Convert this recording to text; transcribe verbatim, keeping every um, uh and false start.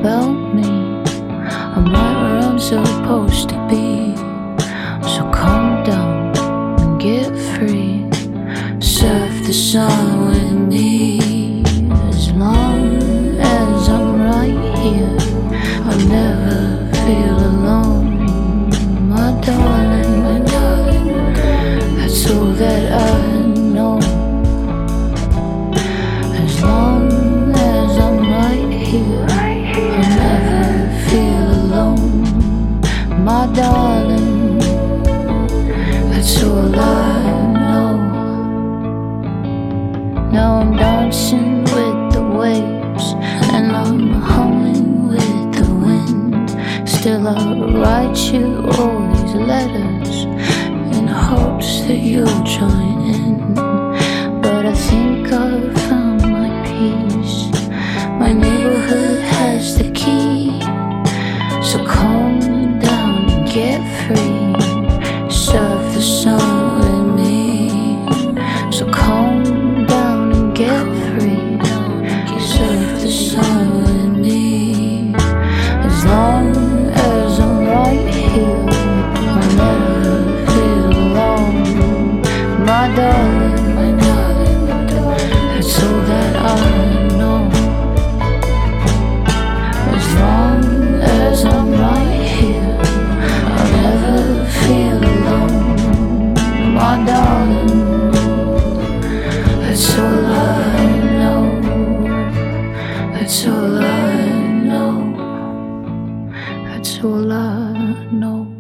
about me. I'm right where I'm supposed to be. So calm down and get free. Surf the sun with me. As long as I'm right here, I'll never feel alone. My darling, my darling, that's all that I know. As long as I'm right here, I'll never feel alone. My darling, that's all I know. Now I'm dancing with the waves, and I'm humming with the wind. Still I write you all these letters in hopes that you'll join in. But I think I've found my peace. My neighborhood has the key. So calm down and get free. Surf the sun with me. So calm down and get free. Surf the sun with me. As long as I'm right here, I'll never feel alone. My darling, my darling, that's all that I know. As long as I'm right here, I'll never feel alone. My darling, that's all I know. That's all I know. That's all I know.